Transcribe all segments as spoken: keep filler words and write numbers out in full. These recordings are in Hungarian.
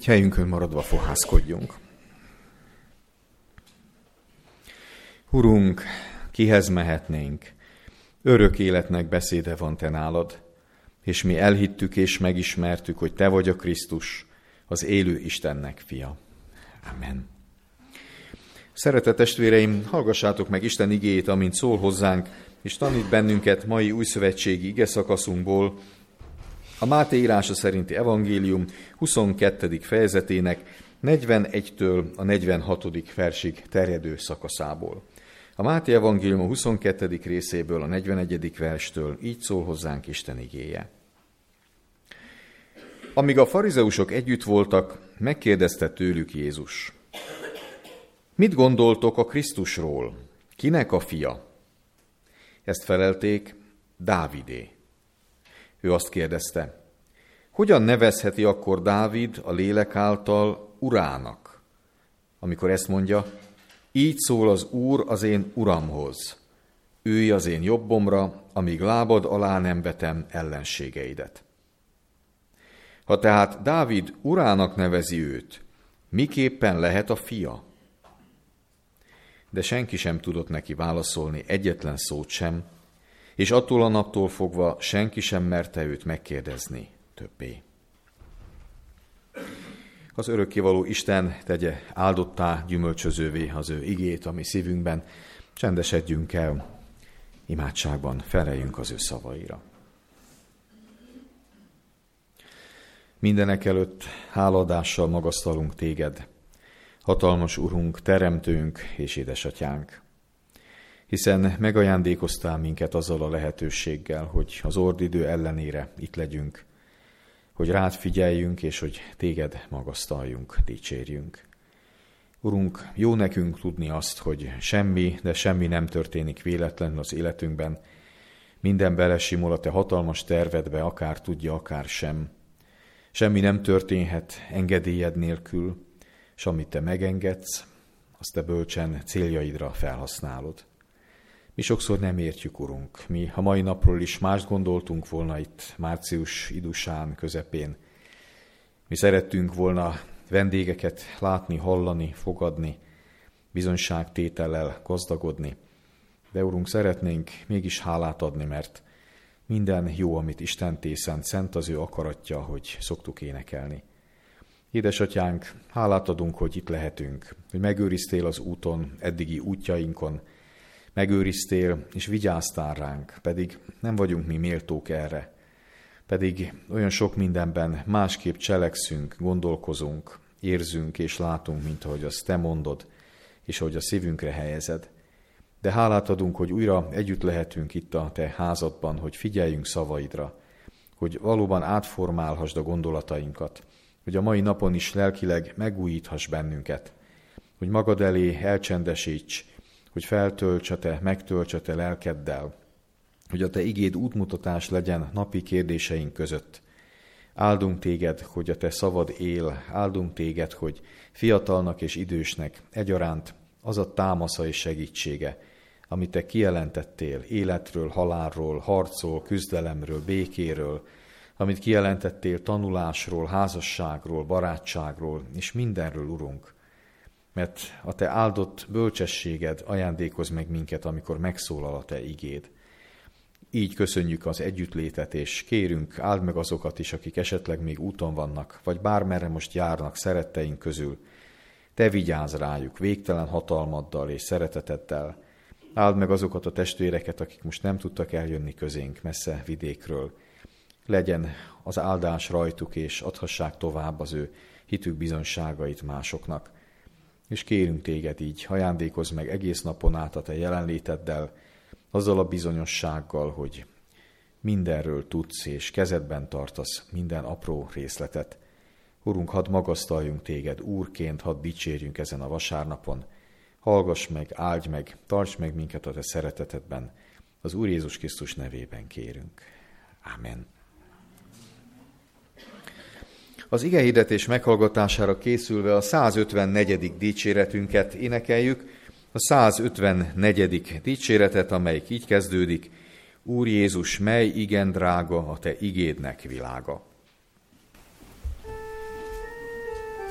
Így helyünkön maradva fohászkodjunk. Urunk, kihez mehetnénk? Örök életnek beszéde van te nálad, és mi elhittük és megismertük, hogy te vagy a Krisztus, az élő Istennek fia. Amen. Szeretett testvéreim, hallgassátok meg Isten igéjét, amint szól hozzánk, és tanít bennünket mai újszövetségi igeszakaszunkból, a Máté írása szerinti evangélium huszonkettedik fejezetének negyvenegytől a negyvenhatodik versig terjedő szakaszából. A Máté evangélium a huszonkettedik részéből a negyvenegyedik verstől így szól hozzánk Isten igéje. Amíg a farizeusok együtt voltak, megkérdezte tőlük Jézus: mit gondoltok a Krisztusról? Kinek a fia? Ezt felelték: Dávidé. Ő azt kérdezte: hogyan nevezheti akkor Dávid a lélek által urának? Amikor ezt mondja: így szól az Úr az én uramhoz, ülj az én jobbomra, amíg lábad alá nem vetem ellenségeidet. Ha tehát Dávid urának nevezi őt, miképpen lehet a fia? De senki sem tudott neki válaszolni egyetlen szót sem, és attól a naptól fogva senki sem merte őt megkérdezni többé. Az örökkévaló Isten tegye áldottá, gyümölcsözővé az ő igét a mi szívünkben. Csendesedjünk el, imádságban feleljünk az ő szavaira. Mindenek előtt háladással magasztalunk téged, hatalmas Urunk, teremtőnk és édesatyánk, hiszen megajándékoztál minket azzal a lehetőséggel, hogy az ordidő ellenére itt legyünk, hogy rád figyeljünk, és hogy téged magasztaljunk, dicsérjünk. Urunk, jó nekünk tudni azt, hogy semmi, de semmi nem történik véletlenül az életünkben. Minden belesimul a te hatalmas tervedbe, akár tudja, akár sem. Semmi nem történhet engedélyed nélkül, és amit te megengedsz, azt te bölcsen céljaidra felhasználod. Mi sokszor nem értjük, Urunk. Mi a mai napról is mást gondoltunk volna itt március idusán, közepén. Mi szerettünk volna vendégeket látni, hallani, fogadni, bizonyságtétellel gazdagodni. De, Urunk, szeretnénk mégis hálát adni, mert minden jó, amit Isten tészent, szent az ő akaratja, hogy szoktuk énekelni. Édesatyánk, hálát adunk, hogy itt lehetünk, hogy megőriztél az úton, eddigi útjainkon, megőriztél és vigyáztál ránk, pedig nem vagyunk mi méltók erre. Pedig olyan sok mindenben másképp cselekszünk, gondolkozunk, érzünk és látunk, mint ahogy azt te mondod, és ahogy a szívünkre helyezed. De hálát adunk, hogy újra együtt lehetünk itt a te házadban, hogy figyeljünk szavaidra, hogy valóban átformálhassd a gondolatainkat, hogy a mai napon is lelkileg megújíthass bennünket, hogy magad elé elcsendesíts, hogy feltöltse te, megtöltse te lelkeddel, hogy a te igéd útmutatás legyen napi kérdéseink között. Áldunk téged, hogy a te szavad él, áldunk téged, hogy fiatalnak és idősnek egyaránt az a támasza és segítsége, amit te kijelentettél életről, halálról, harcról, küzdelemről, békéről, amit kijelentettél tanulásról, házasságról, barátságról, és mindenről, Urunk. Mert a te áldott bölcsességed ajándékoz meg minket, amikor megszólal a te igéd. Így köszönjük az együttlétet, és kérünk, áld meg azokat is, akik esetleg még úton vannak, vagy bármerre most járnak szeretteink közül. Te vigyázz rájuk végtelen hatalmaddal és szereteteddel. Áld meg azokat a testvéreket, akik most nem tudtak eljönni közénk messze vidékről. Legyen az áldás rajtuk, és adhassák tovább az ő hitük bizonyságait másoknak. És kérünk téged így, ajándékozz meg egész napon át a te jelenléteddel, azzal a bizonyossággal, hogy mindenről tudsz, és kezedben tartasz minden apró részletet. Urunk, hadd magasztaljunk téged Úrként, hadd dicsérjünk ezen a vasárnapon. Hallgass meg, áldj meg, tarts meg minket a te szeretetedben. Az Úr Jézus Krisztus nevében kérünk. Amen. Az igehirdetés meghallgatására készülve a százötvennegyedik dicséretünket énekeljük, a százötvennegyedik dicséretet, amelyik így kezdődik: Úr Jézus, mely igen drága a te igédnek világa.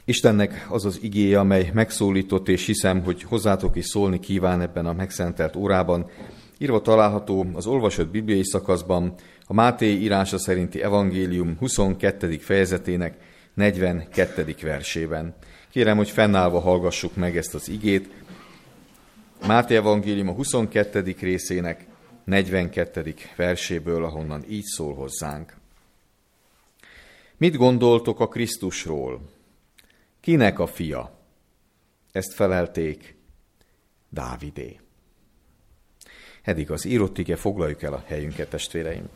Istennek az az igéje, amely megszólított, és hiszem, hogy hozzátok is szólni kíván ebben a megszentelt órában. Írva található az olvasott bibliai szakaszban, a Máté írása szerinti evangélium huszonkettedik fejezetének negyvenkettedik versében. Kérem, hogy fennállva hallgassuk meg ezt az igét. Máté evangélium a huszonkettedik részének negyvenkettedik verséből, ahonnan így szól hozzánk. Mit gondoltok a Krisztusról? Kinek a fia? Ezt felelték, Dávidé. Eddig az írott ige, foglaljuk el a helyünket, testvéreim.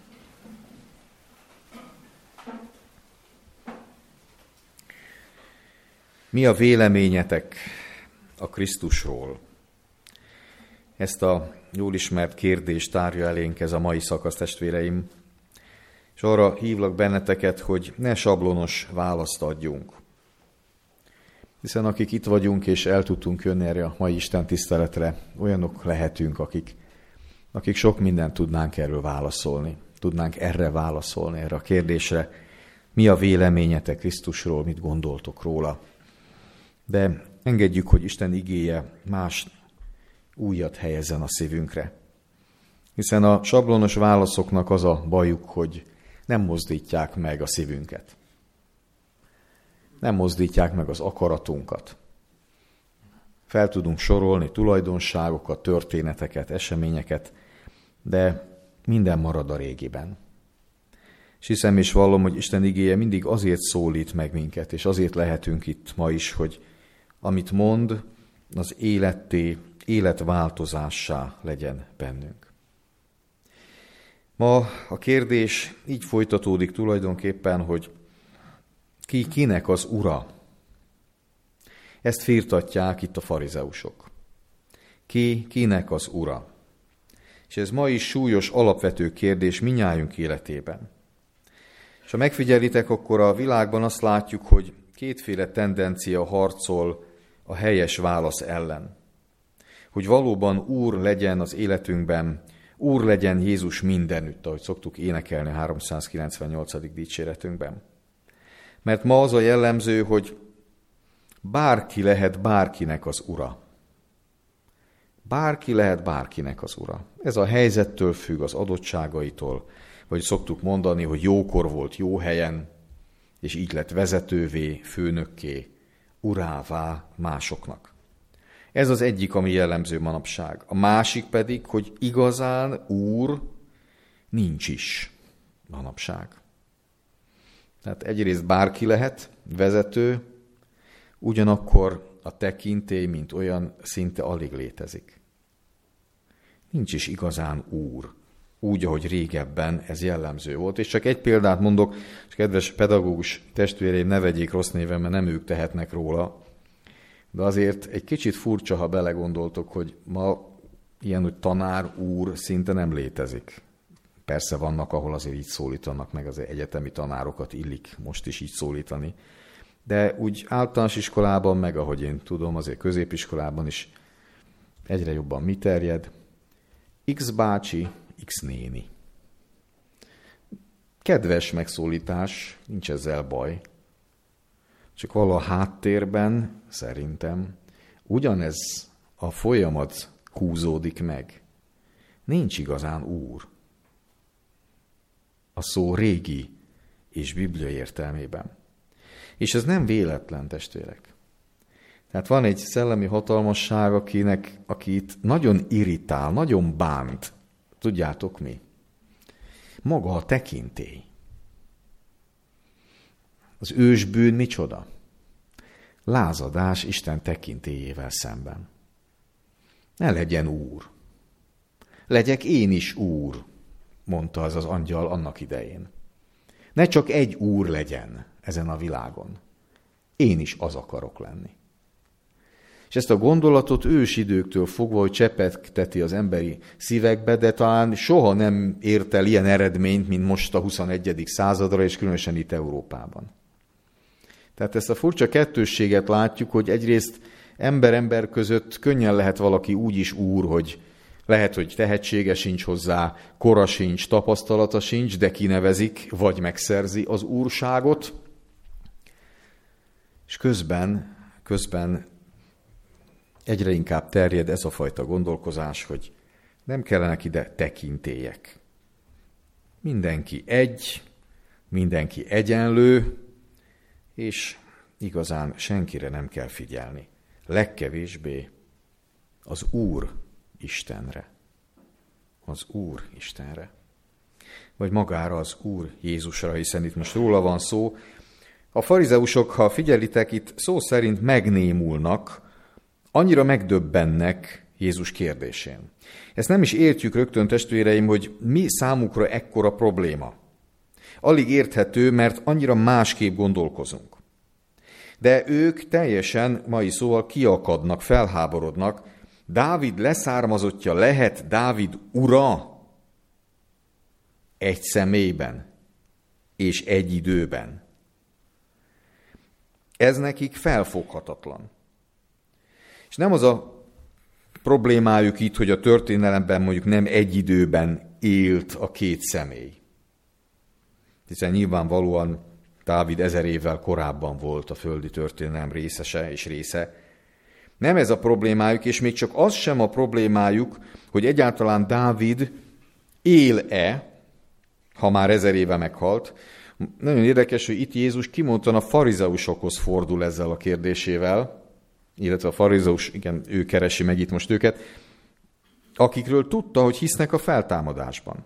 Mi a véleményetek a Krisztusról? Ezt a jól ismert kérdést tárja elénk ez a mai szakasz, testvéreim, és arra hívlak benneteket, hogy ne sablonos választ adjunk. Hiszen akik itt vagyunk és el tudtunk jönni erre a mai Isten tiszteletre, olyanok lehetünk, akik, akik sok mindent tudnánk erről válaszolni. Tudnánk erre válaszolni, erre a kérdésre. Mi a véleményetek Krisztusról, mit gondoltok róla? De engedjük, hogy Isten igéje más újat helyezzen a szívünkre. Hiszen a sablonos válaszoknak az a bajuk, hogy nem mozdítják meg a szívünket. Nem mozdítják meg az akaratunkat. Fel tudunk sorolni tulajdonságokat, történeteket, eseményeket, de minden marad a régiben. És hiszem és vallom, hogy Isten igéje mindig azért szólít meg minket, és azért lehetünk itt ma is, hogy amit mond, az életté, életváltozássá legyen bennünk. Ma a kérdés így folytatódik tulajdonképpen, hogy ki kinek az ura? Ezt firtatják itt a farizeusok. Ki kinek az ura? És ez ma is súlyos, alapvető kérdés mindnyájunk életében. És ha megfigyelitek, akkor a világban azt látjuk, hogy kétféle tendencia harcol a helyes válasz ellen. Hogy valóban Úr legyen az életünkben, Úr legyen Jézus mindenütt, ahogy szoktuk énekelni a háromszázkilencvennyolcadik dicséretünkben. Mert ma az a jellemző, hogy bárki lehet bárkinek az ura. Bárki lehet bárkinek az ura. Ez a helyzettől függ, az adottságaitól, vagy szoktuk mondani, hogy jókor volt jó helyen, és így lett vezetővé, főnökké, urává másoknak. Ez az egyik, ami jellemző manapság. A másik pedig, hogy igazán úr nincs is manapság. Tehát egyrészt bárki lehet vezető, ugyanakkor a tekintély, mint olyan, szinte alig létezik. Nincs is igazán úr, úgy, ahogy régebben ez jellemző volt. És csak egy példát mondok, és kedves pedagógus testvéreim, ne vegyék rossz néven, mert nem ők tehetnek róla, de azért egy kicsit furcsa, ha belegondoltok, hogy ma ilyen, hogy tanár, úr szinte nem létezik. Persze vannak, ahol azért így szólítanak meg, az egyetemi tanárokat illik most is így szólítani. De úgy általános iskolában, meg ahogy én tudom, azért középiskolában is egyre jobban mi terjed. X bácsi, X néni. Kedves megszólítás, nincs ezzel baj. Csak valahol a háttérben, szerintem, ugyanez a folyamat húzódik meg. Nincs igazán úr. A szó régi és bibliai értelmében. És ez nem véletlen, testvérek. Tehát van egy szellemi hatalmasság, akinek, akit nagyon irritál, nagyon bánt. Tudjátok mi? Maga a tekintély. Az ősbűn micsoda? Lázadás Isten tekintélyével szemben. Ne legyen úr. Legyek én is úr, mondta az az angyal annak idején. Ne csak egy úr legyen ezen a világon. Én is az akarok lenni. És ezt a gondolatot ősidőktől fogva, hogy csepegteti az emberi szívekbe, de talán soha nem ért el ilyen eredményt, mint most a huszonegyedik századra, és különösen itt Európában. Tehát ezt a furcsa kettősséget látjuk, hogy egyrészt ember-ember között könnyen lehet valaki úgy is úr, hogy lehet, hogy tehetsége sincs hozzá, kora sincs, tapasztalata sincs, de kinevezik, vagy megszerzi az úrságot. És közben, közben egyre inkább terjed ez a fajta gondolkozás, hogy nem kellenek ide tekintélyek. Mindenki egy, mindenki egyenlő, és igazán senkire nem kell figyelni. Legkevésbé az Úr Istenre. Az Úr Istenre. Vagy magára az Úr Jézusra, hiszen itt most róla van szó. A farizeusok, ha figyelitek, itt szó szerint megnémulnak, annyira megdöbbennek Jézus kérdésén. Ezt nem is értjük rögtön, testvéreim, hogy mi számukra ekkora probléma. Alig érthető, mert annyira másképp gondolkozunk. De ők teljesen, mai szóval kiakadnak, felháborodnak. Dávid leszármazottja lehet Dávid ura egy személyben és egy időben. Ez nekik felfoghatatlan. És nem az a problémájuk itt, hogy a történelemben mondjuk nem egy időben élt a két személy. Hiszen nyilvánvalóan Dávid ezer évvel korábban volt a földi történelem részese és része. Nem ez a problémájuk, és még csak az sem a problémájuk, hogy egyáltalán Dávid él-e, ha már ezer éve meghalt. Nagyon érdekes, hogy itt Jézus kimondtan a farizeusokhoz fordul ezzel a kérdésével, illetve a farizeus, igen, ő keresi meg itt most őket, akikről tudta, hogy hisznek a feltámadásban.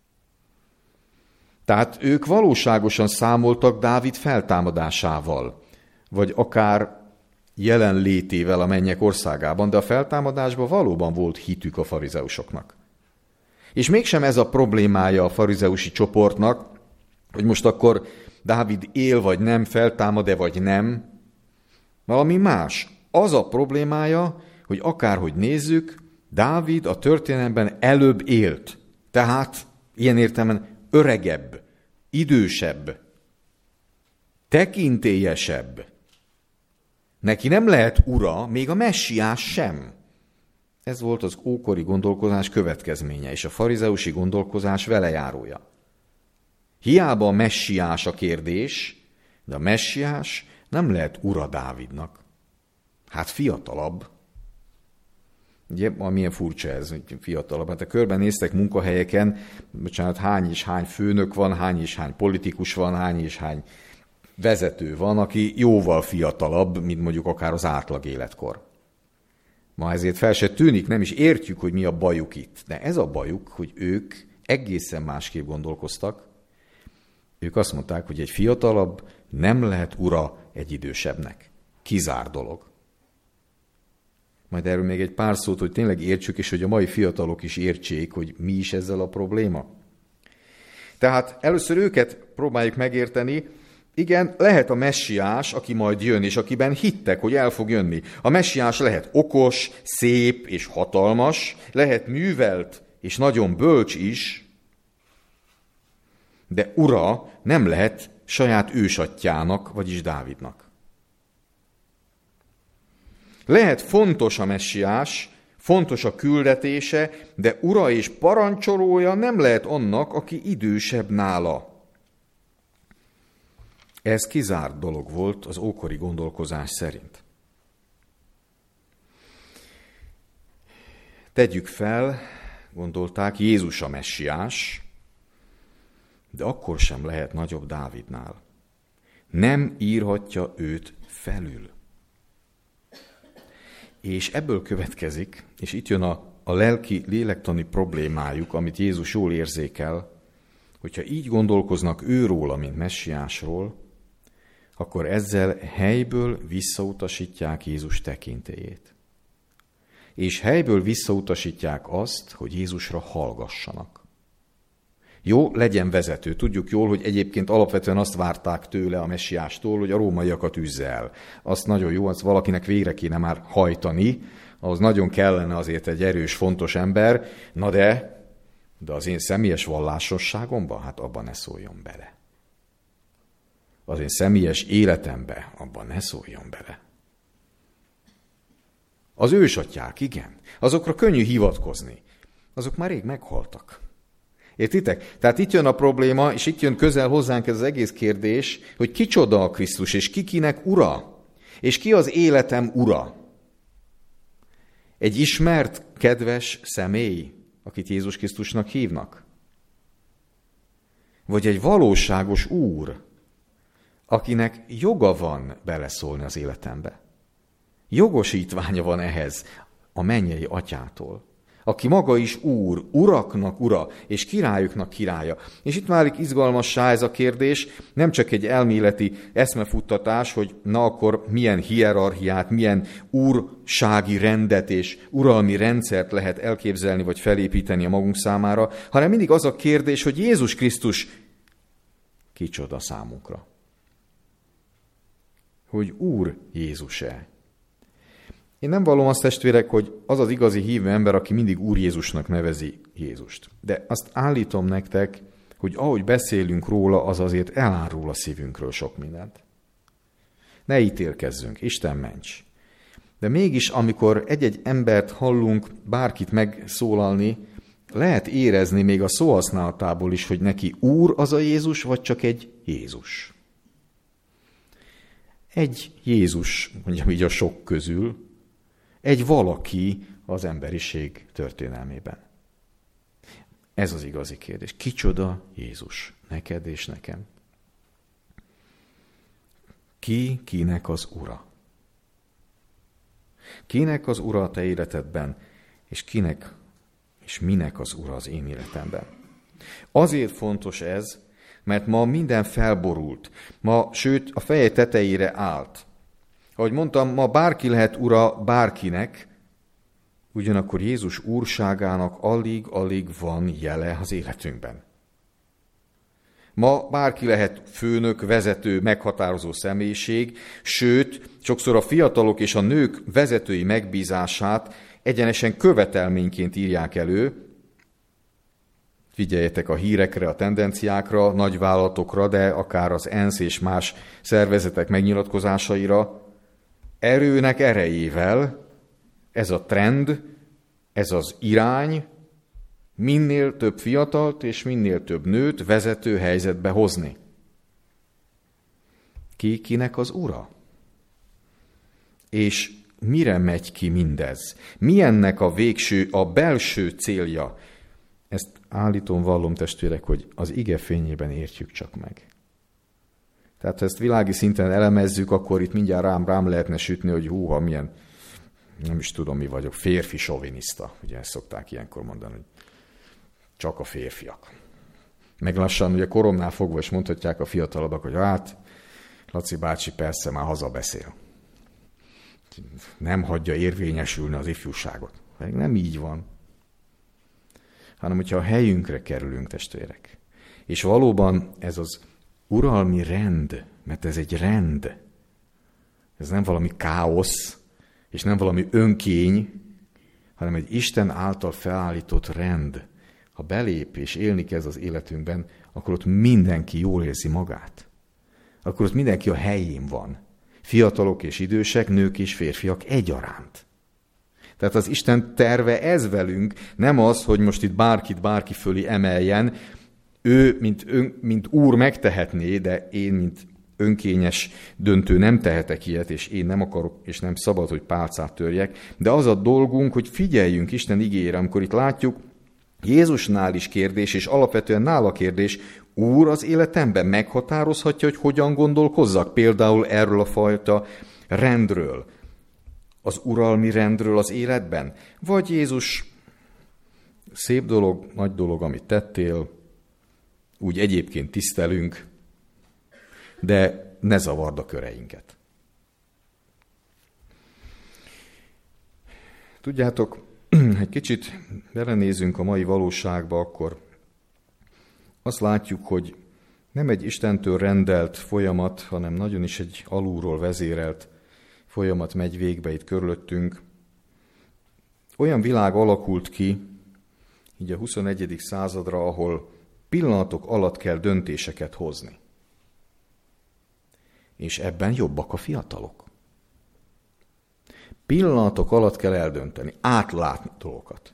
Tehát ők valóságosan számoltak Dávid feltámadásával, vagy akár jelenlétével a mennyek országában, de a feltámadásban valóban volt hitük a farizeusoknak. És mégsem ez a problémája a farizeusi csoportnak, hogy most akkor Dávid él vagy nem, feltámad-e vagy nem. Valami más. Az a problémája, hogy akárhogy nézzük, Dávid a történelemben előbb élt. Tehát ilyen értelemben öregebb, idősebb, tekintélyesebb. Neki nem lehet ura, még a messiás sem. Ez volt az ókori gondolkozás következménye, és a farizeusi gondolkozás velejárója. Hiába a messiás a kérdés, de a messiás nem lehet ura Dávidnak. Hát fiatalabb. Ugye, milyen furcsa ez, hogy fiatalabb. Hát ha körbenéztek munkahelyeken, bocsánat, hány és hány főnök van, hány és hány politikus van, hány és hány vezető van, aki jóval fiatalabb, mint mondjuk akár az átlag életkor. Ma ezért fel se tűnik, nem is értjük, hogy mi a bajuk itt. De ez a bajuk, hogy ők egészen másképp gondolkoztak. Ők azt mondták, hogy egy fiatalabb nem lehet ura egy idősebbnek. Kizár dolog. Majd erről még egy pár szót, hogy tényleg értsük, és hogy a mai fiatalok is értsék, hogy mi is ezzel a probléma. Tehát először őket próbáljuk megérteni. Igen, lehet a messiás, aki majd jön, és akiben hittek, hogy el fog jönni. A messiás lehet okos, szép és hatalmas, lehet művelt és nagyon bölcs is, de ura nem lehet saját ősatyjának, vagyis Dávidnak. Lehet fontos a messiás, fontos a küldetése, de ura és parancsolója nem lehet annak, aki idősebb nála. Ez kizárt dolog volt az ókori gondolkozás szerint. Tegyük fel, gondolták, Jézus a messiás, de akkor sem lehet nagyobb Dávidnál. Nem írhatja őt felül. És ebből következik, és itt jön a, a lelki, lélektani problémájuk, amit Jézus jól érzékel, hogyha így gondolkoznak őróla, mint messiásról, akkor ezzel helyből visszautasítják Jézus tekintélyét. És helyből visszautasítják azt, hogy Jézusra hallgassanak. Jó, legyen vezető. Tudjuk jól, hogy egyébként alapvetően azt várták tőle a messiástól, hogy a rómaiakat üzze el. Azt nagyon jó, azt valakinek végre kéne már hajtani, ahhoz nagyon kellene azért egy erős, fontos ember, na de, de az én személyes vallásosságomban, hát abban ne szóljon bele. Az én személyes életembe, abban ne szóljon bele. Az ősatyák, igen, azokra könnyű hivatkozni. Azok már rég meghaltak. Értitek? Tehát itt jön a probléma, és itt jön közel hozzánk ez az egész kérdés, hogy kicsoda a Krisztus, és ki kinek ura. És ki az életem ura? Egy ismert, kedves személy, akit Jézus Krisztusnak hívnak? Vagy egy valóságos úr, akinek joga van beleszólni az életembe? Jogosítványa van ehhez a mennyei atyától, aki maga is úr, uraknak ura, és királyoknak királya. És itt válik izgalmassá ez a kérdés, nem csak egy elméleti eszmefuttatás, hogy na akkor milyen hierarchiát, milyen úrsági rendet és uralmi rendszert lehet elképzelni vagy felépíteni a magunk számára, hanem mindig az a kérdés, hogy Jézus Krisztus kicsoda számunkra. Hogy Úr Jézus-e? Én nem vallom azt, testvérek, hogy az az igazi hívő ember, aki mindig Úr Jézusnak nevezi Jézust. De azt állítom nektek, hogy ahogy beszélünk róla, az azért elárul a szívünkről sok mindent. Ne ítélkezzünk, Isten ments! De mégis, amikor egy-egy embert hallunk, bárkit megszólalni, lehet érezni még a szóhasználatából is, hogy neki Úr az a Jézus, vagy csak egy Jézus. Egy Jézus, mondjam így a sok közül, egy valaki az emberiség történelmében. Ez az igazi kérdés. Kicsoda Jézus? Neked és nekem. Ki kinek az ura? Kinek az ura a te életedben, és kinek és minek az ura az én életemben? Azért fontos ez, mert ma minden felborult. Ma, sőt, a feje tetejére állt. Ahogy mondtam, ma bárki lehet ura bárkinek, ugyanakkor Jézus úrságának alig-alig van jele az életünkben. Ma bárki lehet főnök, vezető, meghatározó személyiség, sőt, sokszor a fiatalok és a nők vezetői megbízását egyenesen követelményként írják elő. Figyeljetek a hírekre, a tendenciákra, nagyvállalatokra, de akár az ENSZ és más szervezetek megnyilatkozásaira. Erőnek erejével ez a trend, ez az irány, minél több fiatalt és minél több nőt vezető helyzetbe hozni. Ki kinek az ura? És mire megy ki mindez? Milyennek a végső, a belső célja? Ezt állítom, vallom, testvérek, hogy az ige fényében értjük csak meg. Tehát ha ezt világi szinten elemezzük, akkor itt mindjárt rám, rám lehetne sütni, hogy húha, milyen, nem is tudom mi vagyok, férfi soviniszta. Ugye ezt szokták ilyenkor mondani, hogy csak a férfiak. Meg lassan ugye koromnál fogva is mondhatják a fiatalabbak, hogy hát, Laci bácsi persze már hazabeszél. Nem hagyja érvényesülni az ifjúságot. Pedig nem így van. Hanem, hogyha a helyünkre kerülünk, testvérek. És valóban ez az uralmi rend, mert ez egy rend. Ez nem valami káosz, és nem valami önkény, hanem egy Isten által felállított rend. Ha belép és élni kezd az életünkben, akkor ott mindenki jól érzi magát. Akkor ott mindenki a helyén van. Fiatalok és idősek, nők és férfiak egyaránt. Tehát az Isten terve ez velünk, nem az, hogy most itt bárkit bárki fölé emeljen, ő, mint, ön, mint úr megtehetné, de én, mint önkényes döntő nem tehetek ilyet, és én nem akarok, és nem szabad, hogy pálcát törjek. De az a dolgunk, hogy figyeljünk Isten igéjére, amikor itt látjuk, Jézusnál is kérdés, és alapvetően nála kérdés, Úr az életemben meghatározhatja, hogy hogyan gondolkozzak, például erről a fajta rendről, az uralmi rendről az életben? Vagy Jézus, szép dolog, nagy dolog, amit tettél, úgy egyébként tisztelünk, de ne zavard a köreinket. Tudjátok, egy kicsit belenézünk a mai valóságba, akkor azt látjuk, hogy nem egy Istentől rendelt folyamat, hanem nagyon is egy alulról vezérelt folyamat megy végbe itt körülöttünk. Olyan világ alakult ki, így a huszonegyedik századra, ahol pillanatok alatt kell döntéseket hozni. És ebben jobbak a fiatalok. Pillanatok alatt kell eldönteni, átlátni dolgokat.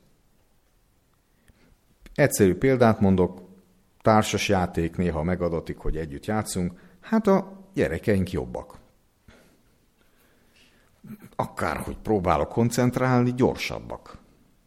Egyszerű példát mondok, társas játék néha megadatik, hogy együtt játszunk, hát a gyerekeink jobbak. akárhogy próbálok koncentrálni, gyorsabbak.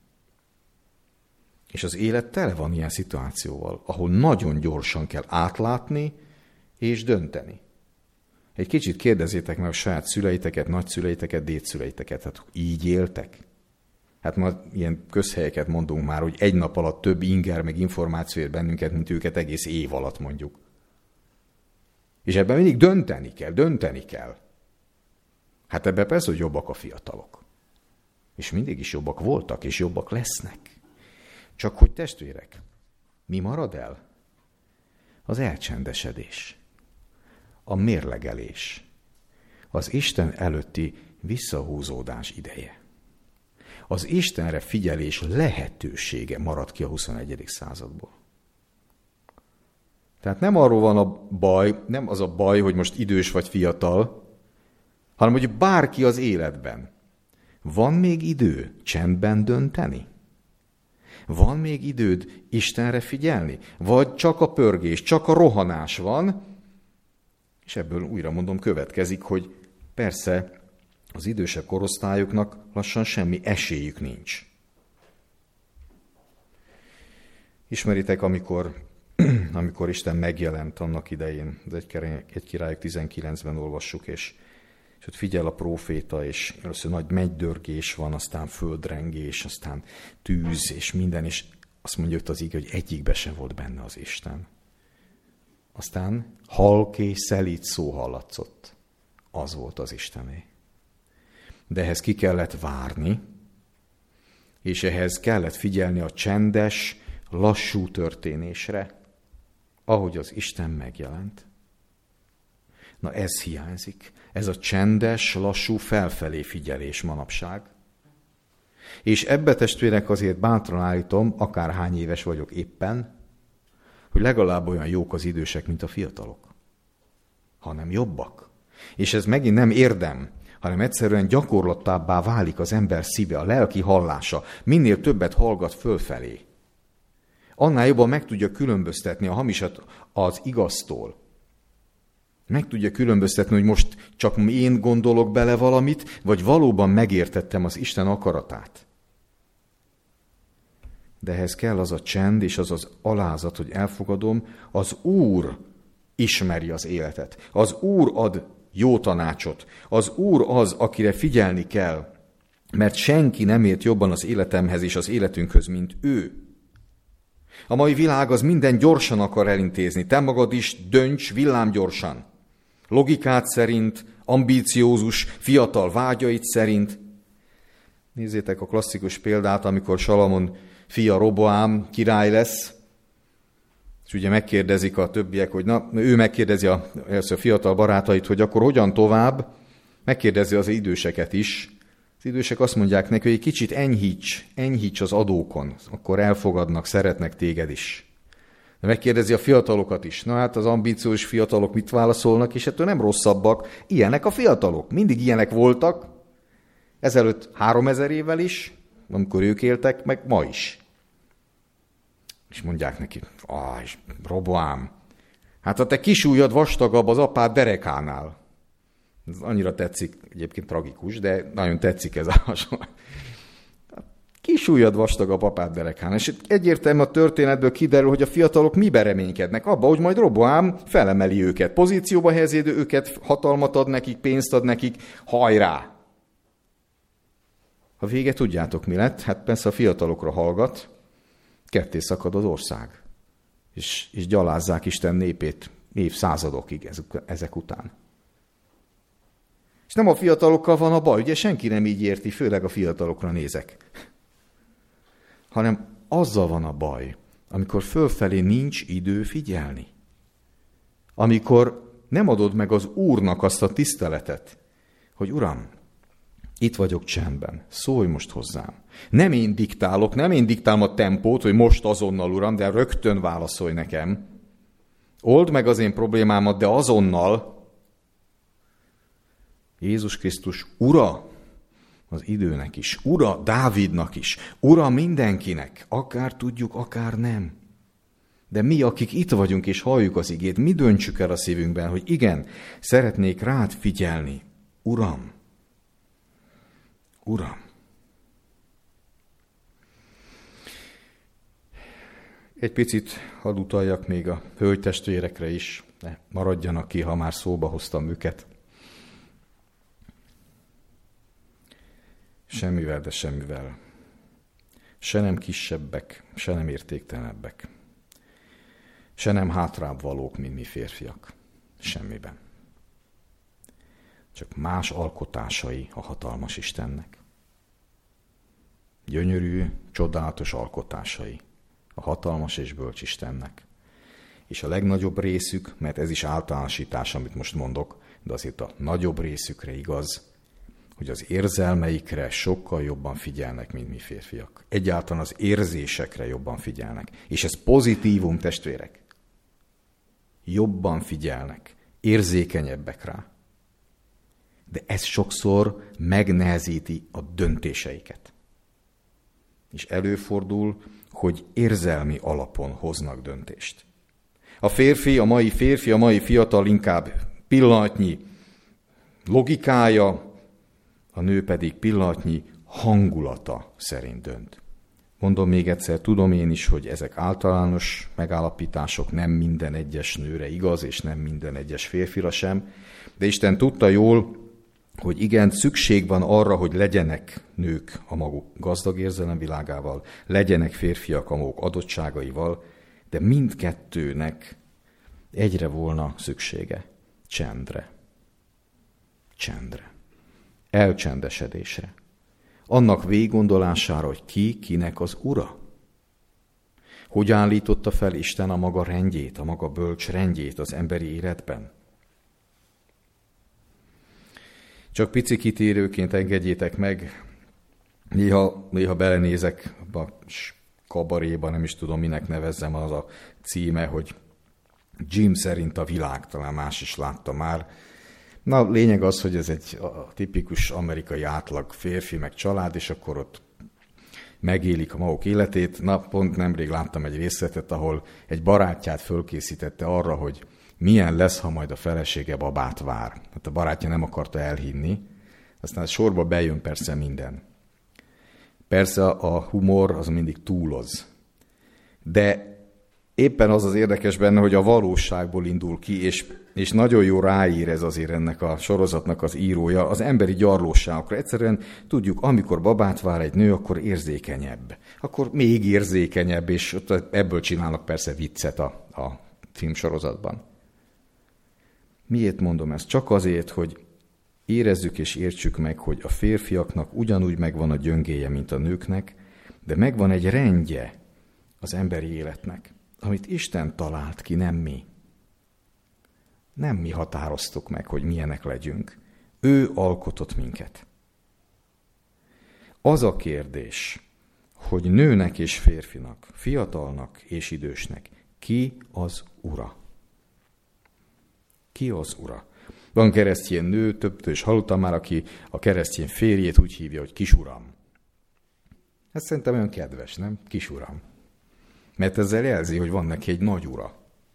És az élet tele van ilyen szituációval, ahol nagyon gyorsan kell átlátni és dönteni. Egy kicsit kérdezzétek meg a saját szüleiteket, nagyszüleiteket, dédszüleiteket, hát így éltek? Hát ma ilyen közhelyeket mondunk már, hogy egy nap alatt több inger meg információ ér bennünket, mint őket egész év alatt mondjuk. És ebben mindig dönteni kell, dönteni kell. Hát ebben persze, hogy jobbak a fiatalok. És mindig is jobbak voltak, és jobbak lesznek. Csak hogy testvérek, mi marad el? Az elcsendesedés, a mérlegelés, az Isten előtti visszahúzódás ideje. Az Istenre figyelés lehetősége marad ki a huszonegyedik századból. Tehát nem arról van a baj, nem az a baj, hogy most idős vagy fiatal, hanem hogy bárki az életben. Van még idő csendben dönteni? Van még időd Istenre figyelni? Vagy csak a pörgés, csak a rohanás van? És ebből újra mondom, következik, hogy persze az idősebb korosztályoknak lassan semmi esélyük nincs. Ismeritek, amikor, amikor Isten megjelent annak idején, az egy, király, egy királyok tizenkilencben olvassuk, és, és ott figyel a próféta, és először nagy megydörgés van, aztán földrengés, aztán tűz, és minden, és azt mondja ott az ige, hogy egyikbe sem volt benne az Isten. Aztán halké, szelíd szó hallatszott. Az volt az Istené. De ehhez ki kellett várni, és ehhez kellett figyelni a csendes, lassú történésre, ahogy az Isten megjelent. Na ez hiányzik. Ez a csendes, lassú felfelé figyelés manapság. És ebbe, testvérek, azért bátran állítom, akárhány éves vagyok éppen, hogy legalább olyan jók az idősek, mint a fiatalok. Hanem jobbak. És ez megint nem érdem, hanem egyszerűen gyakorlatábbá válik az ember szíve, a lelki hallása. Minél többet hallgat fölfelé. Annál jobban meg tudja különböztetni a hamisat az igaztól. Meg tudja különböztetni, hogy most csak én gondolok bele valamit, vagy valóban megértettem az Isten akaratát. De ehhez kell az a csend és az az alázat, hogy elfogadom, az Úr ismeri az életet. Az Úr ad jó tanácsot. Az Úr az, akire figyelni kell, mert senki nem ért jobban az életemhez és az életünkhöz, mint ő. A mai világ az minden gyorsan akar elintézni. Te magad is dönts villámgyorsan. Logikát szerint, ambíciózus, fiatal vágyait szerint. Nézzétek a klasszikus példát, amikor Salamon fia Roboám király lesz, és ugye megkérdezik a többiek, hogy na, ő megkérdezi a, a fiatal barátait, hogy akkor hogyan tovább, megkérdezi az időseket is. Az idősek azt mondják neki, hogy egy kicsit enyhíts, enyhíts az adókon, akkor elfogadnak, szeretnek téged is. De megkérdezi a fiatalokat is. Na hát az ambíciós fiatalok mit válaszolnak, és ettől nem rosszabbak. Ilyenek a fiatalok, mindig ilyenek voltak, ezelőtt háromezer évvel is, amikor ők éltek, meg ma is. És mondják neki, áh, Roboám, hát a te kisujjad vastagabb az apád derekánál. Ez annyira tetszik, egyébként tragikus, de nagyon tetszik ez a hasonlat. Kisujjad vastagabb apád derekánál. És egyértelműen a történetből kiderül, hogy a fiatalok miben reménykednek? Abba, hogy majd Roboám felemeli őket, pozícióba helyezi őket, hatalmat ad nekik, pénzt ad nekik, hajrá! A vége tudjátok mi lett? Hát persze a fiatalokra hallgat, ketté szakad az ország. És, és gyalázzák Isten népét évszázadokig ezek után. És nem a fiatalokkal van a baj, ugye senki nem így érti, főleg a fiatalokra nézek. Hanem azzal van a baj, amikor fölfelé nincs idő figyelni. Amikor nem adod meg az Úrnak azt a tiszteletet, hogy Uram, itt vagyok csendben, szólj most hozzám. Nem én diktálok, nem én diktálom a tempót, hogy most azonnal, Uram, de rögtön válaszolj nekem. Old meg az én problémámat, de azonnal. Jézus Krisztus Ura az időnek is, Ura Dávidnak is, Ura mindenkinek, akár tudjuk, akár nem. De mi, akik itt vagyunk és halljuk az igét, mi döntsük el a szívünkben, hogy igen, szeretnék rád figyelni, Uram. Uram! Egy picit hadd utaljak még a hölgytestvérekre is, ne maradjanak ki, ha már szóba hoztam őket. Semmivel, de semmivel. Se nem kisebbek, se nem értéktelenebbek. Se nem hátrább valók, mint mi férfiak. Semmiben. Csak más alkotásai a hatalmas Istennek. Gyönyörű, csodálatos alkotásai a hatalmas és bölcs Istennek. És a legnagyobb részük, mert ez is általánosítás, amit most mondok, de azért a nagyobb részükre igaz, hogy az érzelmeikre sokkal jobban figyelnek, mint mi férfiak. Egyáltalán az érzésekre jobban figyelnek. És ez pozitívum, testvérek. Jobban figyelnek, érzékenyebbek rá. De ez sokszor megnehezíti a döntéseiket. És előfordul, hogy érzelmi alapon hoznak döntést. A férfi, a mai férfi, a mai fiatal inkább pillanatnyi logikája, a nő pedig pillanatnyi hangulata szerint dönt. Mondom még egyszer, tudom én is, hogy ezek általános megállapítások, nem minden egyes nőre igaz, és nem minden egyes férfira sem, de Isten tudta jól, hogy igen, szükség van arra, hogy legyenek nők a maguk gazdag érzelemvilágával, legyenek férfiak a maguk adottságaival, de mindkettőnek egyre volna szüksége, csendre. Csendre. Elcsendesedésre. Annak végiggondolására, hogy ki, kinek az ura. Hogy állította fel Isten a maga rendjét, a maga bölcs rendjét az emberi életben? Csak pici kitérőként engedjétek meg, néha, néha belenézek a kabaréba, nem is tudom, minek nevezzem, az a címe, hogy Jim szerint a világ, talán más is látta már. Na, lényeg az, hogy ez egy a tipikus amerikai átlag férfi, meg család, és akkor ott megélik a maguk életét. Na, pont nemrég láttam egy részletet, ahol egy barátját fölkészítette arra, hogy milyen lesz, ha majd a felesége babát vár. Hát a barátja nem akarta elhinni, aztán sorba bejön persze minden. Persze a humor az mindig túloz. De éppen az az érdekes benne, hogy a valóságból indul ki, és, és nagyon jó ráír ez azért ennek a sorozatnak az írója, az emberi gyarlóságokra. Egyszerűen tudjuk, amikor babát vár egy nő, akkor érzékenyebb. Akkor még érzékenyebb, és ebből csinálnak persze viccet a, a filmsorozatban. Miért mondom ezt? Csak azért, hogy érezzük és értsük meg, hogy a férfiaknak ugyanúgy megvan a gyöngéje, mint a nőknek, de megvan egy rendje az emberi életnek, amit Isten talált ki, nem mi. Nem mi határoztuk meg, hogy milyenek legyünk. Ő alkotott minket. Az a kérdés, hogy nőnek és férfinak, fiatalnak és idősnek, ki az ura? Ki az ura? Van keresztény nő, többtől is hallottam már, aki a keresztény férjét úgy hívja, hogy kisuram. Ez szerintem olyan kedves, nem? Kisuram. Mert ezzel jelzi, hogy van neki egy nagy ura.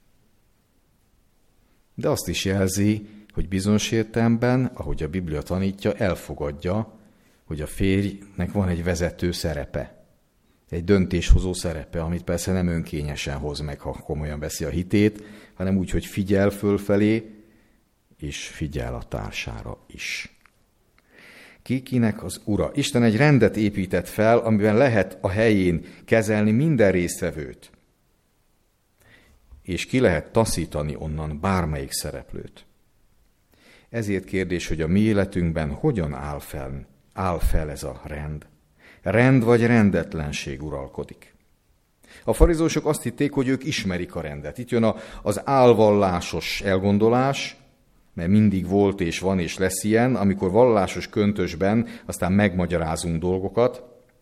De azt is jelzi, hogy bizonyos értelemben, ahogy a Biblia tanítja, elfogadja, hogy a férjnek van egy vezető szerepe. Egy döntéshozó szerepe, amit persze nem önkényesen hoz meg, ha komolyan veszi a hitét, hanem úgy, hogy figyel fölfelé, és figyel a társára is. Ki kinek az ura? Isten egy rendet épített fel, amiben lehet a helyén kezelni minden résztvevőt. És ki lehet taszítani onnan bármelyik szereplőt. Ezért kérdés, hogy a mi életünkben hogyan áll fel, áll fel ez a rend. Rend vagy rendetlenség uralkodik. A farizósok azt hitték, hogy ők ismerik a rendet. Itt jön az álvallásos elgondolás, mert mindig volt és van és lesz ilyen, amikor vallásos köntösben aztán megmagyarázunk dolgokat.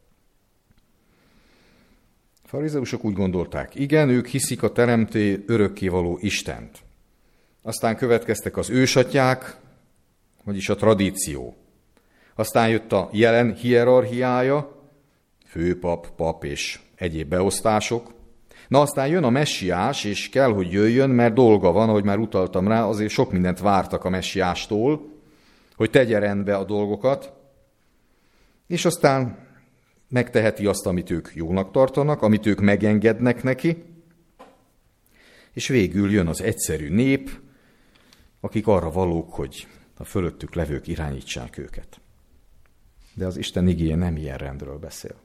A farizeusok úgy gondolták, igen, ők hiszik a teremtő örökkévaló Istent. Aztán következtek az ősatyák, vagyis a tradíció. Aztán jött a jelen hierarchiája, főpap, pap és egyéb beosztások. Na aztán jön a messiás, és kell, hogy jöjjön, mert dolga van, ahogy már utaltam rá, azért sok mindent vártak a messiástól, hogy tegye rendbe a dolgokat. És aztán megteheti azt, amit ők jónak tartanak, amit ők megengednek neki, és végül jön az egyszerű nép, akik arra valók, hogy a fölöttük levők irányítsák őket. De az Isten igéje nem ilyen rendről beszél.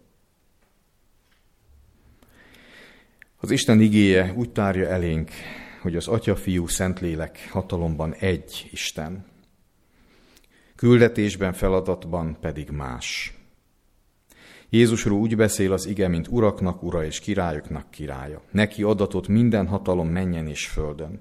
Az Isten igéje úgy tárja elénk, hogy az Atya, Fiú, Szentlélek hatalomban egy Isten, küldetésben, feladatban pedig más. Jézusról úgy beszél az ige, mint uraknak ura és királyoknak királya. Neki adatott minden hatalom mennyen és földön.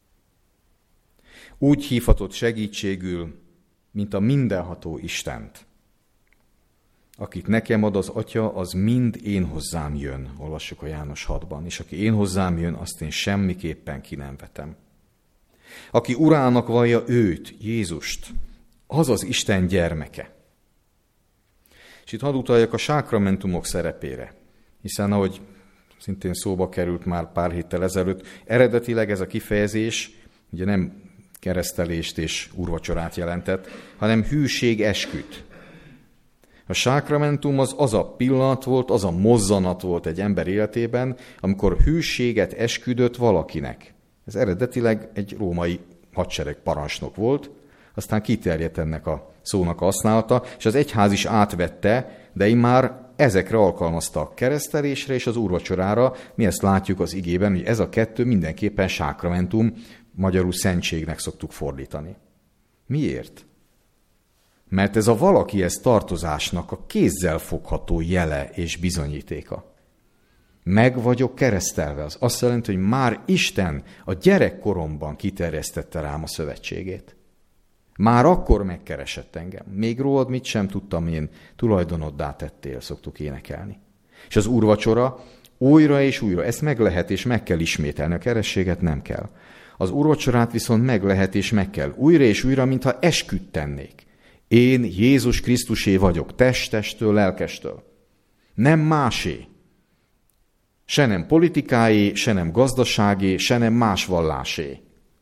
Úgy hívhatott segítségül, mint a mindenható Istent. Akit nekem ad az Atya, az mind én hozzám jön, olvassuk a János hatban, és aki én hozzám jön, azt én semmiképpen ki nem vetem. Aki urának vallja őt, Jézust, az az Isten gyermeke. És itt hadd utaljak a sákramentumok szerepére, hiszen ahogy szintén szóba került már pár héttel ezelőtt, eredetileg ez a kifejezés ugye nem keresztelést és úrvacsorát jelentett, hanem hűség esküt. A sákramentum az az a pillanat volt, az a mozzanat volt egy ember életében, amikor hűséget esküdött valakinek. Ez eredetileg egy római hadsereg parancsnok volt, aztán kiterjedt ennek a szónak a használata, és az egyház is átvette, de immár ezekre alkalmazta a keresztelésre és az úrvacsorára. Mi ezt látjuk az igében, hogy ez a kettő mindenképpen sákramentum, magyarul szentségnek szoktuk fordítani. Miért? Mert ez a valakihez tartozásnak a kézzel fogható jele és bizonyítéka. Meg vagyok keresztelve, az azt jelenti, hogy már Isten a gyerekkoromban kiterjesztette rám a szövetségét. Már akkor megkeresett engem. Még rólad mit sem tudtam, én tulajdonoddá tettél, szoktuk énekelni. És az úrvacsora újra és újra, ezt meg lehet és meg kell ismételni, a kerességet nem kell. Az úrvacsorát viszont meg lehet és meg kell. Újra és újra, mintha esküdt tennék. Én Jézus Krisztusé vagyok, testestől, lelkestől. Nem másé. Se nem politikáé, se nem gazdaságé, se nem más vallásé.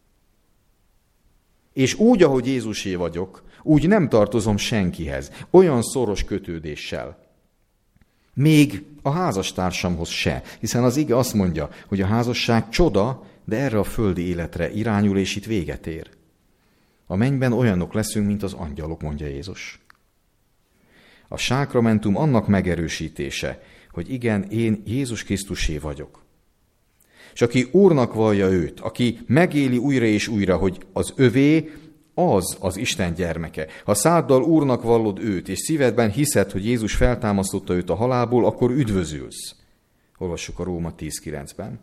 És úgy, ahogy Jézusé vagyok, úgy nem tartozom senkihez, olyan szoros kötődéssel. Még a házastársamhoz se, hiszen az ige azt mondja, hogy a házasság csoda, de erre a földi életre irányul, és itt véget ér. A mennyben olyanok leszünk, mint az angyalok, mondja Jézus. A sákramentum annak megerősítése, hogy igen, én Jézus Krisztusé vagyok. És aki Úrnak vallja őt, aki megéli újra és újra, hogy az övé, az az Isten gyermeke. Ha száddal Úrnak vallod őt, és szívedben hiszed, hogy Jézus feltámasztotta őt a halálból, akkor üdvözülsz. Olvassuk a Róma tíz kilencben.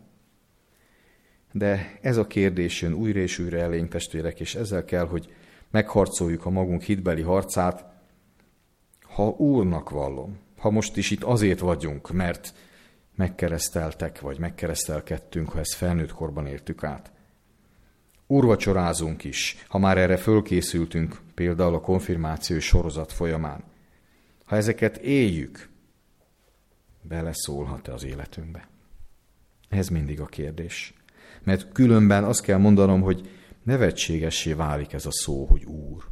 De ez a kérdés jön újra és újra elénk, testvérek, és ezzel kell, hogy megharcoljuk a magunk hitbeli harcát. Ha Úrnak vallom, ha most is itt azért vagyunk, mert megkereszteltek, vagy megkeresztelkedtünk, ha ezt felnőtt korban értük át. Úrvacsorázunk is, ha már erre fölkészültünk, például a konfirmációs sorozat folyamán. Ha ezeket éljük, beleszólhat-e az életünkbe? Ez mindig a kérdés. Mert különben azt kell mondanom, hogy nevetségessé válik ez a szó, hogy Úr.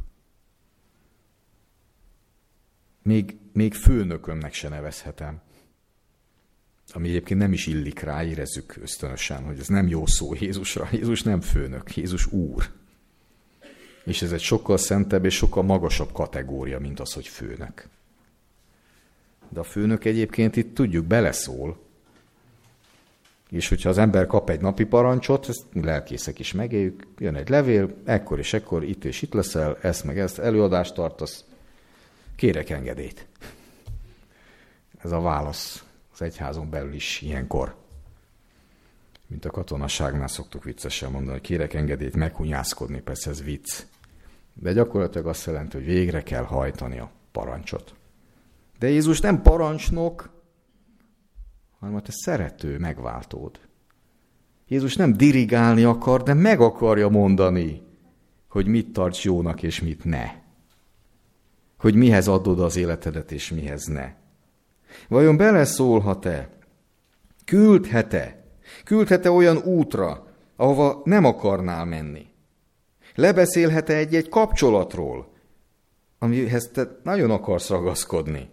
Még, még főnökömnek se nevezhetem. Ami egyébként nem is illik rá, érezzük ösztönösen, hogy ez nem jó szó Jézusra. Jézus nem főnök, Jézus Úr. És ez egy sokkal szentebb és sokkal magasabb kategória, mint az, hogy főnök. De a főnök egyébként itt tudjuk, beleszól. És hogyha az ember kap egy napi parancsot, ezt lelkészek is megéljük, jön egy levél, ekkor és ekkor, itt és itt leszel, ezt meg ezt, előadást tartasz, kérek engedélyt. Ez a válasz az egyházon belül is ilyenkor. Mint a katonaságnál szoktuk viccesen mondani, hogy kérek engedélyt meghunyászkodni, persze ez vicc. De gyakorlatilag azt jelenti, hogy végre kell hajtani a parancsot. De Jézus nem parancsnok, hanem te szerető megváltód. Jézus nem dirigálni akar, de meg akarja mondani, hogy mit tarts jónak és mit ne. Hogy mihez adod az életedet és mihez ne. Vajon beleszólhat-e? Küldhet-e? Küldhet-e olyan útra, ahova nem akarnál menni? Lebeszélhet-e egy-egy kapcsolatról, amihez te nagyon akarsz ragaszkodni.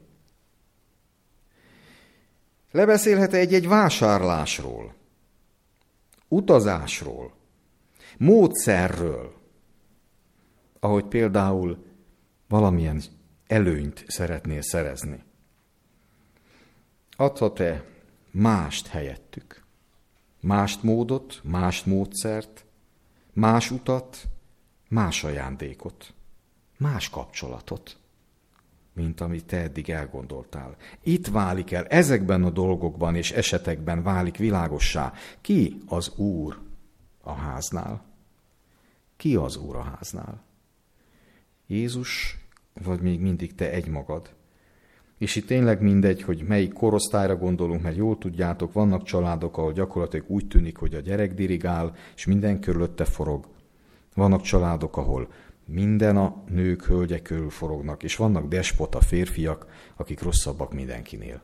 Lebeszélhet egy-egy vásárlásról, utazásról, módszerről, ahogy például valamilyen előnyt szeretnél szerezni. Adhat-e mást helyettük? Mást módot, más módszert, más utat, más ajándékot, más kapcsolatot, mint amit te eddig elgondoltál. Itt válik el, ezekben a dolgokban és esetekben válik világossá, ki az Úr a háznál. Ki az Úr a háznál? Jézus, vagy még mindig te egymagad? És itt tényleg mindegy, hogy melyik korosztályra gondolunk, mert jól tudjátok, vannak családok, ahol gyakorlatilag úgy tűnik, hogy a gyerek dirigál, és minden körülötte forog. Vannak családok, ahol minden a nők, hölgyek körül forognak, és vannak despota férfiak, akik rosszabbak mindenkinél.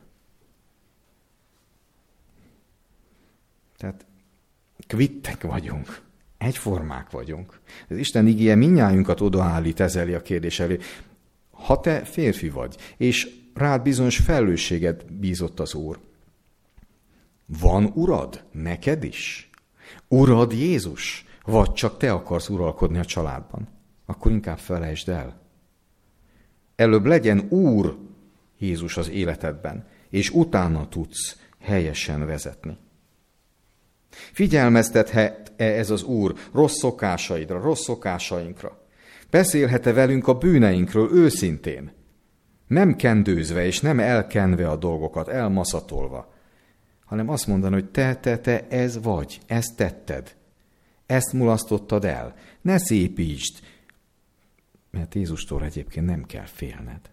Tehát kvittek vagyunk, egyformák vagyunk. Az Isten igéje mindnyájunkat odaállít ezzel a kérdés elé. Ha te férfi vagy, és rád bizonyos felelősséget bízott az Úr, van urad neked is? Urad Jézus? Vagy csak te akarsz uralkodni a családban? Akkor inkább felejtsd el. Előbb legyen Úr Jézus az életedben, és utána tudsz helyesen vezetni. Figyelmeztethet-e ez az Úr rossz szokásaidra, rossz szokásainkra? Beszélhet-e velünk a bűneinkről őszintén? Nem kendőzve és nem elkenve a dolgokat, elmaszatolva, hanem azt mondani, hogy te, te, te ez vagy, ezt tetted, ezt mulasztottad el. Ne szépítsd, mert Jézustól egyébként nem kell félned.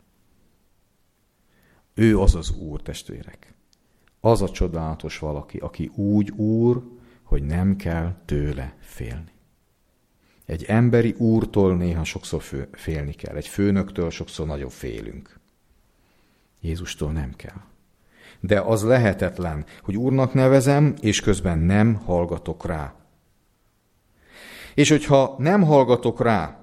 Ő az az Úr, testvérek. Az a csodálatos valaki, aki úgy Úr, hogy nem kell tőle félni. Egy emberi úrtól néha sokszor félni kell, egy főnöktől sokszor nagyon félünk. Jézustól nem kell. De az lehetetlen, hogy Úrnak nevezem, és közben nem hallgatok rá. És hogyha nem hallgatok rá,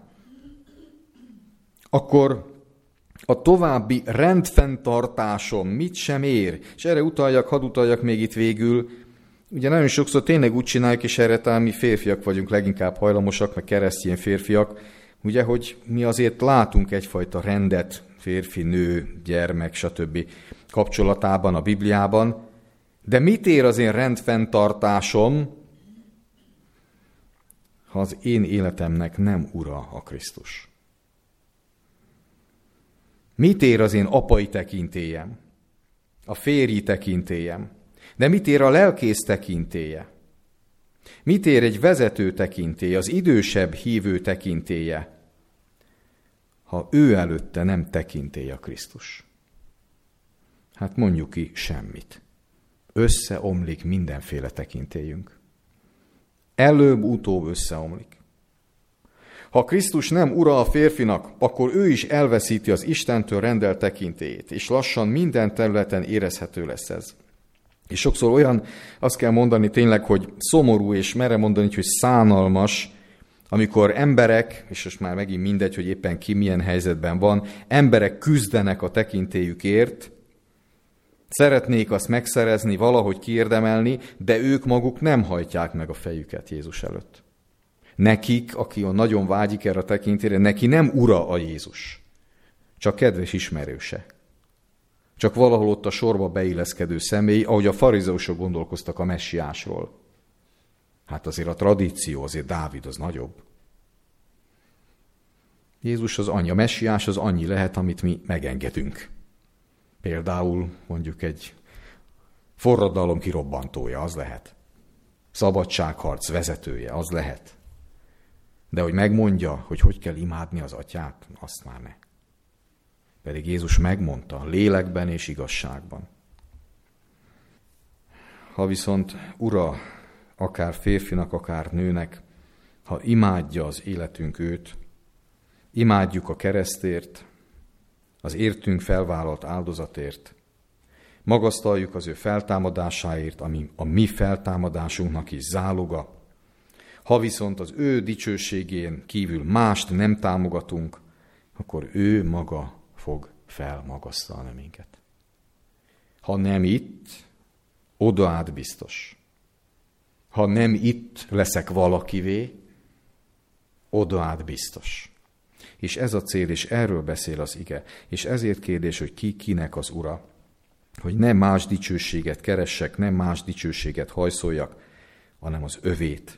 akkor a további rendfenntartásom mit sem ér. És erre utaljak, hadd utaljak még itt végül. Ugye nagyon sokszor tényleg úgy csináljuk, és erre talán mi férfiak vagyunk leginkább hajlamosak, meg keresztény férfiak, ugye, hogy mi azért látunk egyfajta rendet, férfi, nő, gyermek, stb. Kapcsolatában, a Bibliában, de mit ér az én rendfenntartásom, ha az én életemnek nem ura a Krisztus? Mit ér az én apai tekintélyem, a férji tekintélyem, de mit ér a lelkész tekintélye? Mit ér egy vezető tekintélye, az idősebb hívő tekintélye, ha ő előtte nem tekintély a Krisztus? Hát mondjuk ki, semmit. Összeomlik mindenféle tekintélyünk. Előbb-utóbb összeomlik. Ha Krisztus nem ura a férfinak, akkor ő is elveszíti az Istentől rendelt tekintélyét, és lassan minden területen érezhető lesz ez. És sokszor olyan, azt kell mondani tényleg, hogy szomorú, és merre mondani, hogy szánalmas, amikor emberek, és most már megint mindegy, hogy éppen ki milyen helyzetben van, emberek küzdenek a tekintélyükért, szeretnék azt megszerezni, valahogy kiérdemelni, de ők maguk nem hajtják meg a fejüket Jézus előtt. Nekik, aki nagyon vágyik erre a tekintélyre, neki nem ura a Jézus, csak kedves ismerőse. Csak valahol ott a sorba beilleszkedő személy, ahogy a farizeusok gondolkoztak a messiásról. Hát azért a tradíció, azért Dávid az nagyobb. Jézus az annyi, a messiás az annyi lehet, amit mi megengedünk. Például mondjuk egy forradalom kirobbantója, az lehet. Szabadságharc vezetője, az lehet. De hogy megmondja, hogy hogy kell imádni az atyát, azt már ne. Pedig Jézus megmondta, lélekben és igazságban. Ha viszont ura, akár férfinak, akár nőnek, ha imádja az életünk őt, imádjuk a keresztért, az értünk felvállalt áldozatért, magasztaljuk az ő feltámadásáért, ami a mi feltámadásunknak is záloga, ha viszont az ő dicsőségén kívül mást nem támogatunk, akkor ő maga fog felmagasztalni minket. Ha nem itt, oda át biztos. Ha nem itt leszek valakivé, oda át biztos. És ez a cél, és erről beszél az ige. És ezért kérdés, hogy ki kinek az ura. Hogy nem más dicsőséget keressek, nem más dicsőséget hajszoljak, hanem az övét.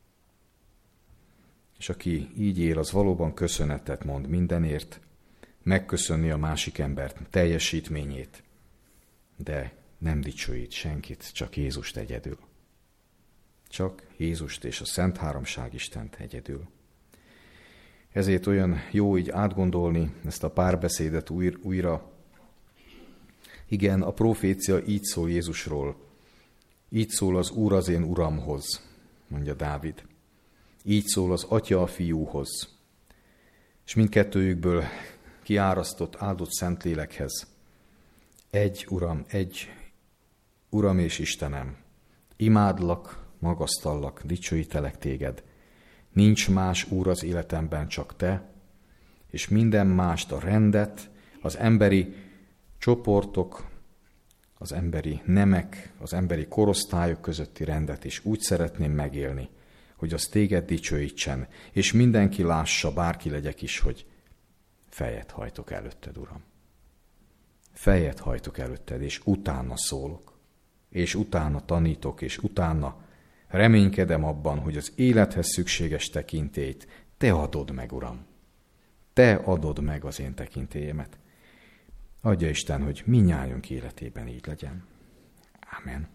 És aki így él, az valóban köszönetet mond mindenért, megköszönni a másik embert teljesítményét, de nem dicsőít senkit, csak Jézust egyedül. Csak Jézust és a Szent Háromság Istent egyedül. Ezért olyan jó így átgondolni ezt a párbeszédet újra. Igen, a profécia így szól Jézusról. Így szól az Úr az én Uramhoz, mondja Dávid. Így szól az Atya a Fiúhoz. És mindkettőjükből kiárasztott, áldott Szentlélekhez. Egy Uram, egy Uram és Istenem. Imádlak, magasztallak, dicsőítelek téged. Nincs más Úr az életemben, csak te, és minden mást, a rendet, az emberi csoportok, az emberi nemek, az emberi korosztályok közötti rendet is úgy szeretném megélni, hogy az téged dicsőítsen, és mindenki lássa, bárki legyek is, hogy fejet hajtok előtted, Uram. Fejet hajtok előtted, és utána szólok, és utána tanítok, és utána reménykedem abban, hogy az élethez szükséges tekintélyt te adod meg, Uram. Te adod meg az én tekintélyemet. Adja Isten, hogy mindnyájunk életében így legyen. Ámen.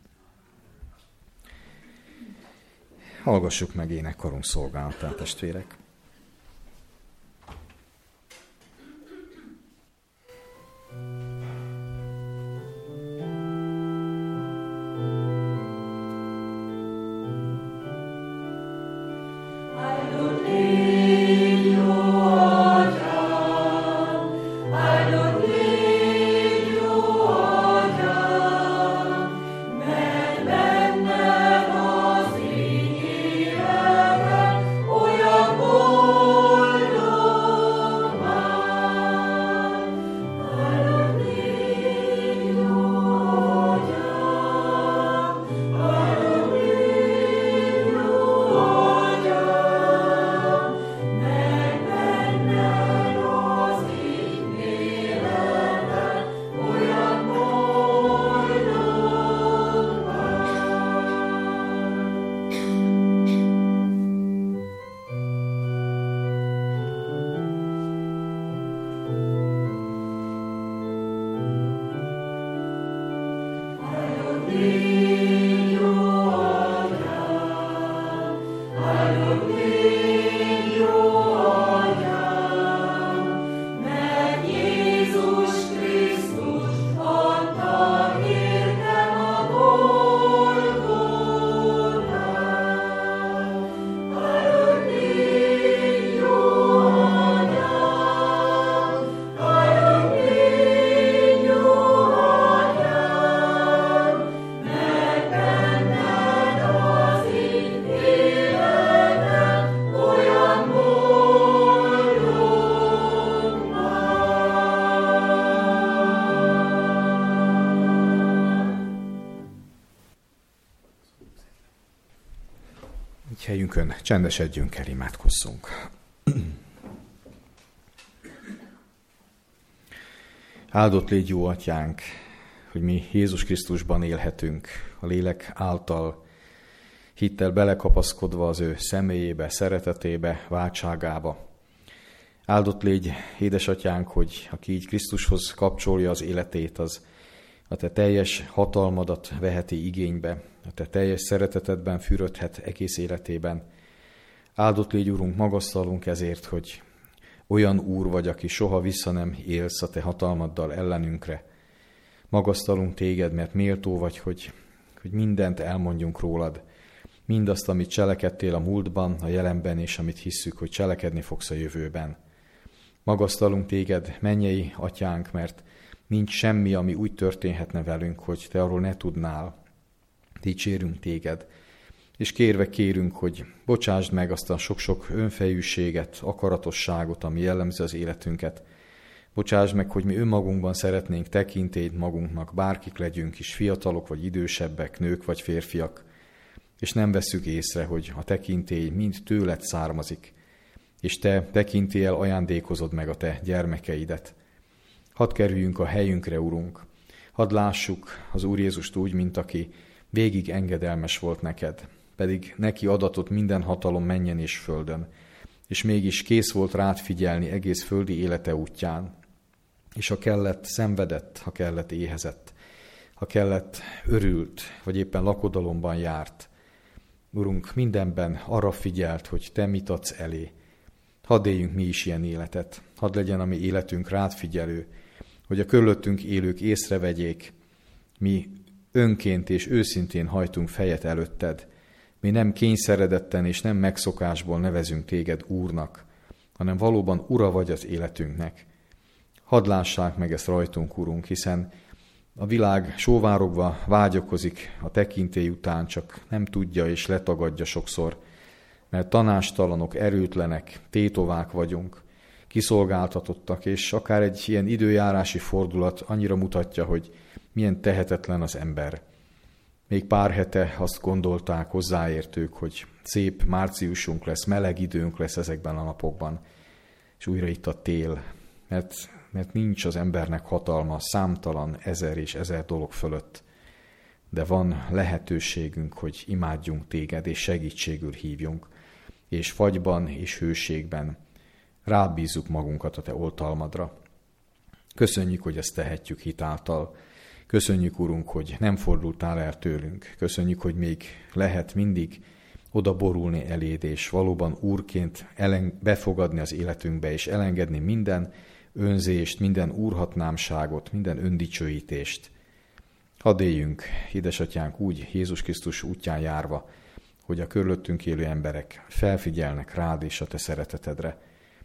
Hallgassuk meg énekkarunk szolgálatát, testvérek. Helyünkön csendesedjünk el, imádkozzunk. Áldott légy, jó Atyánk, hogy mi Jézus Krisztusban élhetünk, a lélek által hittel belekapaszkodva az ő személyébe, szeretetébe, váltságába. Áldott légy, édesatyánk, hogy aki így Krisztushoz kapcsolja az életét, az a te teljes hatalmadat veheti igénybe, a te teljes szeretetedben fürödhet egész életében. Áldott légy, Urunk, magasztalunk ezért, hogy olyan Úr vagy, aki soha vissza nem élsz a te hatalmaddal ellenünkre. Magasztalunk téged, mert méltó vagy, hogy, hogy mindent elmondjunk rólad. Mindazt, amit cselekedtél a múltban, a jelenben, és amit hisszük, hogy cselekedni fogsz a jövőben. Magasztalunk téged, mennyei Atyánk, mert nincs semmi, ami úgy történhetne velünk, hogy te arról ne tudnál. Dicsérünk téged, és kérve kérünk, hogy bocsásd meg azt a sok-sok önfejűséget, akaratosságot, ami jellemzi az életünket. Bocsásd meg, hogy mi önmagunkban szeretnénk tekintélyt magunknak, bárkik legyünk is, fiatalok vagy idősebbek, nők vagy férfiak, és nem vesszük észre, hogy a tekintély mind tőled származik, és te tekintéllyel ajándékozod meg a te gyermekeidet. Hadd kerüljünk a helyünkre, Urunk, hadd lássuk az Úr Jézust úgy, mint aki végig engedelmes volt neked, pedig neki adatott minden hatalom mennyen és földön, és mégis kész volt rád figyelni egész földi élete útján, és ha kellett, szenvedett, ha kellett, éhezett, ha kellett, örült, vagy éppen lakodalomban járt. Urunk, mindenben arra figyelt, hogy te mit adsz elé. Hadd éljünk mi is ilyen életet, hadd legyen a mi életünk rád figyelő, hogy a körülöttünk élők észrevegyék, mi önként és őszintén hajtunk fejet előtted. Mi nem kényszeredetten és nem megszokásból nevezünk téged Úrnak, hanem valóban Ura vagy az életünknek. Hadd lássák meg ezt rajtunk, Urunk, hiszen a világ sóvárogva vágyakozik a tekintély után, csak nem tudja és letagadja sokszor, mert tanástalanok, erőtlenek, tétovák vagyunk, kiszolgáltatottak, és akár egy ilyen időjárási fordulat annyira mutatja, hogy milyen tehetetlen az ember. Még pár hete azt gondolták hozzáértők, hogy szép márciusunk lesz, meleg időnk lesz ezekben a napokban, és újra itt a tél, mert, mert nincs az embernek hatalma számtalan ezer és ezer dolog fölött, de van lehetőségünk, hogy imádjunk téged, és segítségül hívjunk, és fagyban és hőségben rábízzuk magunkat a te oltalmadra. Köszönjük, hogy ezt tehetjük hitáltal. Köszönjük, Urunk, hogy nem fordultál el tőlünk. Köszönjük, hogy még lehet mindig oda borulni eléd, és valóban Úrként elen- befogadni az életünkbe, és elengedni minden önzést, minden úrhatnámságot, minden öndicsőítést. Hadd éljünk, édesatyánk, úgy Jézus Krisztus útján járva, hogy a körülöttünk élő emberek felfigyelnek rád és a te szeretetedre.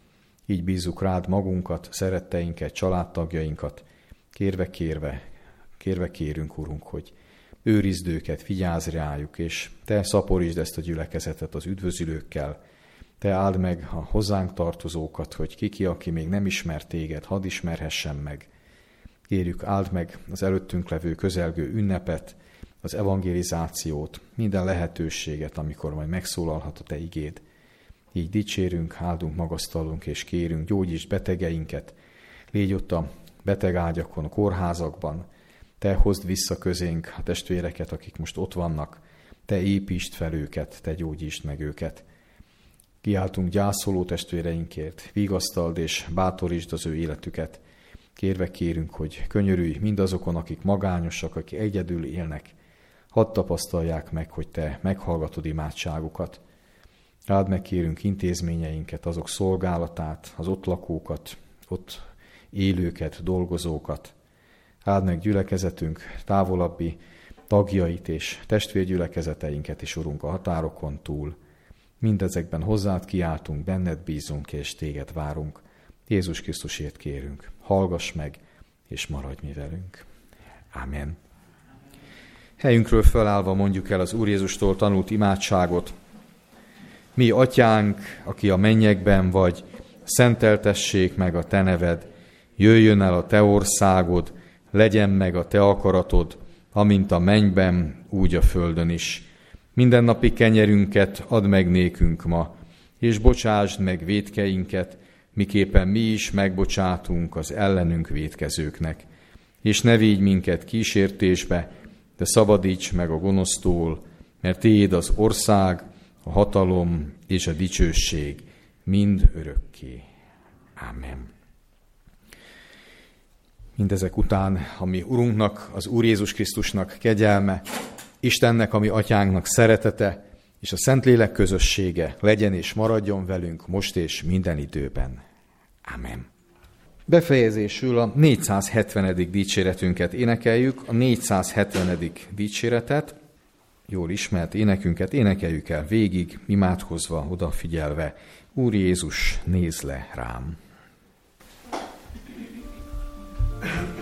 Így bízzuk rád magunkat, szeretteinket, családtagjainkat, kérve-kérve, kérve kérünk, Urunk, hogy őrizd őket, vigyázz rájuk, és te szaporítsd ezt a gyülekezetet az üdvözülőkkel, te áld meg a hozzánk tartozókat, hogy ki-ki, aki még nem ismer téged, hadd ismerhessen meg. Kérjük, áld meg az előttünk levő közelgő ünnepet, az evangelizációt, minden lehetőséget, amikor majd megszólalhat a te igéd. Így dicsérünk, áldunk, magasztalunk és kérünk, gyógyítsd betegeinket, légy ott a betegágyakon, a kórházakban, te hozd vissza közénk a testvéreket, akik most ott vannak, te építsd fel őket, te gyógyítsd meg őket. Kiáltunk gyászoló testvéreinkért, vigasztald és bátorítsd az ő életüket. Kérve kérünk, hogy könyörülj mindazokon, akik magányosak, akik egyedül élnek. Hadd tapasztalják meg, hogy te meghallgatod imádságukat. Áld meg, kérünk, intézményeinket, azok szolgálatát, az ott lakókat, ott élőket, dolgozókat. Áld meg gyülekezetünk távolabbi tagjait és testvérgyülekezeteinket is, Urunk, a határokon túl. Mindezekben hozzád kiáltunk, benned bízunk és téged várunk. Jézus Krisztusért kérünk, hallgass meg, és maradj mi velünk. Amen. Helyünkről felállva mondjuk el az Úr Jézustól tanult imádságot. Mi, Atyánk, aki a mennyekben vagy, szenteltessék meg a te neved, jöjjön el a te országod, legyen meg a te akaratod, amint a mennyben, úgy a földön is. Mindennapi kenyerünket add meg nékünk ma, és bocsásd meg vétkeinket, miképpen mi is megbocsátunk az ellenünk vétkezőknek. És ne védj minket kísértésbe, de szabadíts meg a gonosztól, mert tiéd az ország, a hatalom és a dicsőség mind örökké. Amen. Mindezek után, ami Urunknak, az Úr Jézus Krisztusnak kegyelme, Istennek, ami Atyánknak szeretete, és a Szentlélek közössége legyen és maradjon velünk most és minden időben. Amen. Befejezésül a négyszázhetvenedik dicséretünket énekeljük, a négyszázhetvenedik dicséretet, jól ismert énekünket énekeljük el végig, imádkozva, odafigyelve. Úr Jézus, nézz le rám!